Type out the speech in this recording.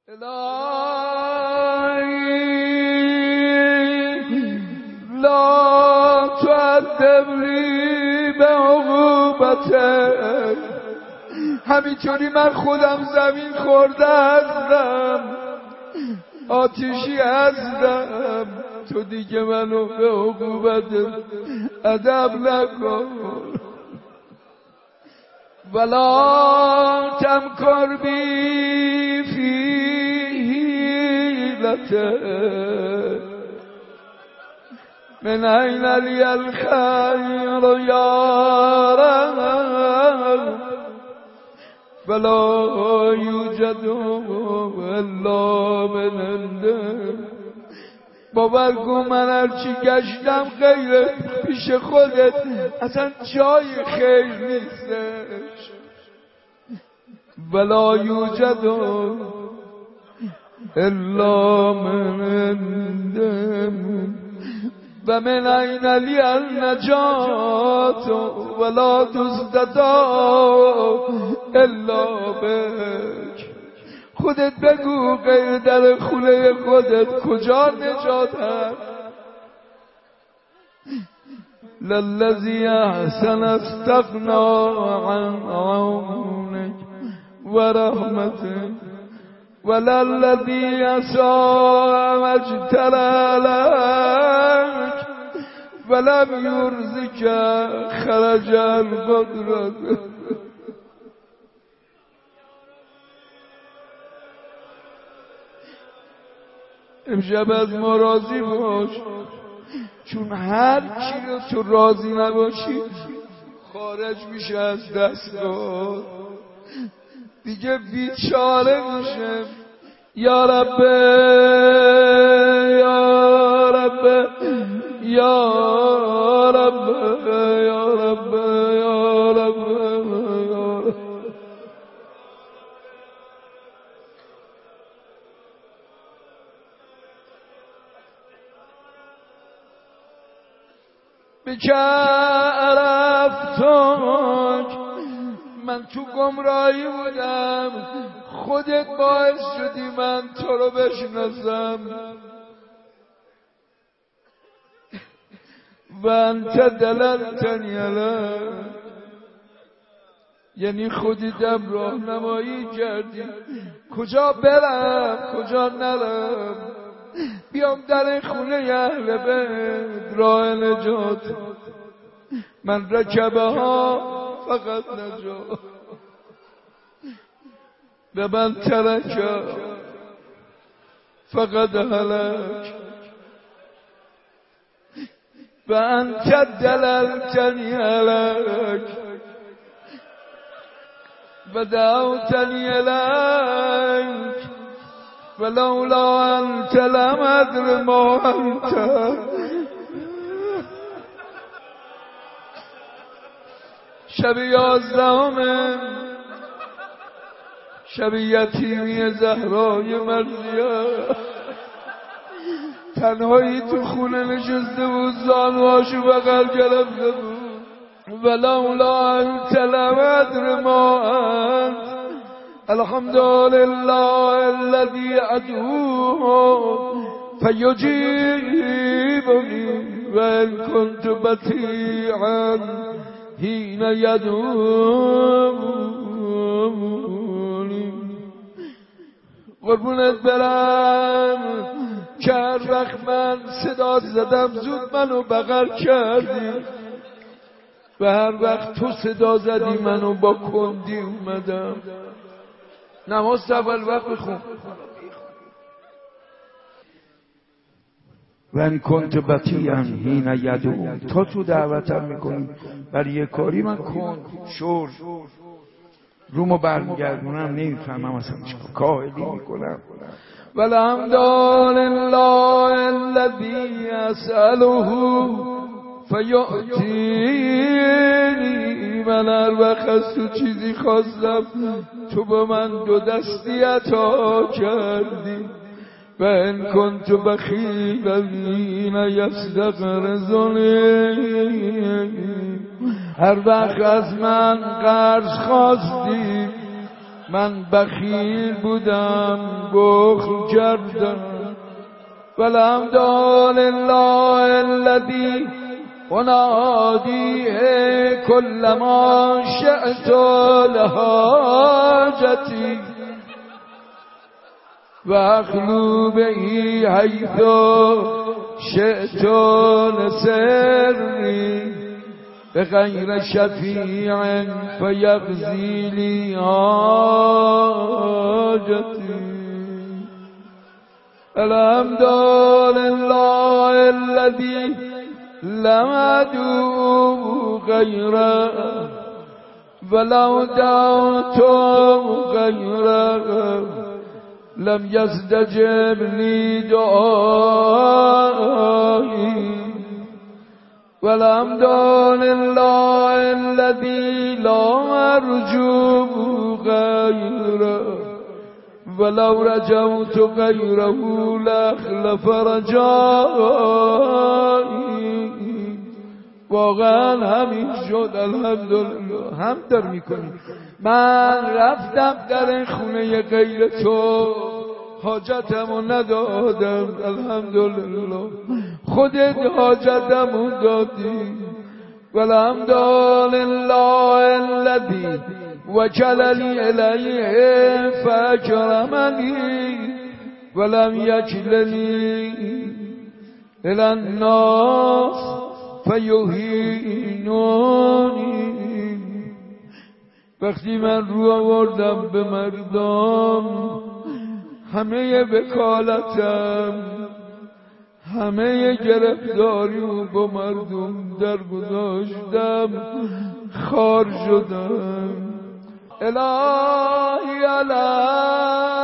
الهی لا تعذبنی به عقوبتک. همینطوری من خودم زمین خورده هستم، آتشی هستم، تو دیگه منو به عقوبت ادب نکن. ولا تمکر بی فی حیلتک من این لی الخیر یا رب ولا یوجد الا من عندک. باور کن من هرچی گشتم غیر پیش خودت اصلا جای خیر نیستش. ولا یوجد الا من عندک و من این لی النجات ولا تستطاع الا بک. خودت بگو غیر در خونه خودت کجا نجات هست؟ للذی احسن استغنا عن عونک و رحمتک وللذی اساء واجترأ لک ولم یرزق خرج القدرة. امشب از ما راضی باش، چون هر چی رو تو راضی نباشی خارج میشه از دستگاه، دیگه بیچاره میشه. یا رب یا رب یا رب یا رب یا رب یا رب. بک عرفتک، من تو گمراهی بودم، خودت باعث شدی من تو رو بشناسم. و انت دللتنی علیه، یعنی خودیدم راهنمایی کردی کجا برم کجا نرم، بیام در خونه اهل بیت راه نجات. من رکبه ها فقط نجات و من ترک فقط هلک. و انت دللتنی علیک و دعوتنی الیک ولولا انت لم ادر ما انت. شب 11 شب یتیمی زهرای مرضیه، تنهایی تو خونه نشسته بود، زانوهاشو بغل گرفته بود. ولولا انت لم ادر ما انت الحمدلله الذی ادعوه فیجیبنی و ان کنت بطیعا حین یدعونی. قربونت برم که هر وقت من صدا زدم زود منو بغل کردی و هر وقت تو صدا زدی منو با کندی اومدم. نماز اول وقت بخون. و ان کنت بطیعا حین یدعون، تا تو دعوتم میکنی برای یه کاری من کن شور رومو برمیگردونم، نمیفهمم اصلا چیکار کاهلی میکنم. والحمدلله الذی اسأله فیعطینی. من هر وقت از تو چیزی خواستم تو به من دو دستی عطا کردی. و ان کنت بخیلا حین یستغرضنی، هر وقت از من قرض خواستی من بخیل بودم بخل کردم والحمد لله الذی ونادیه کل ما شئت لحاجتی و اخلو بهی حیث شئت لسری بغیر شفیع فیقضی لی حاجتی الحمد لله الذی لم ادعو غیره ولو دعوت غیره لم یستجب لی دعایی والحمد لله الذی لا ارجو غیره ولو رجوت غیره لاخلف رجایی. واقعا همین شد. الحمدلله. هم در میکنیم. من رفتم در خونه غیر تو حاجتمو ندادم. الحمدلله خودت حاجتمو دادی. والحمد لله الذی وکلنی الیه فاکرمنی ولم یکلنی الی الناس فیهینونی. وقتی من رو آوردم به مردم همه وکالتم همه گرفتاری رو با مردم در گذاشتم خار شدم. الهی الهی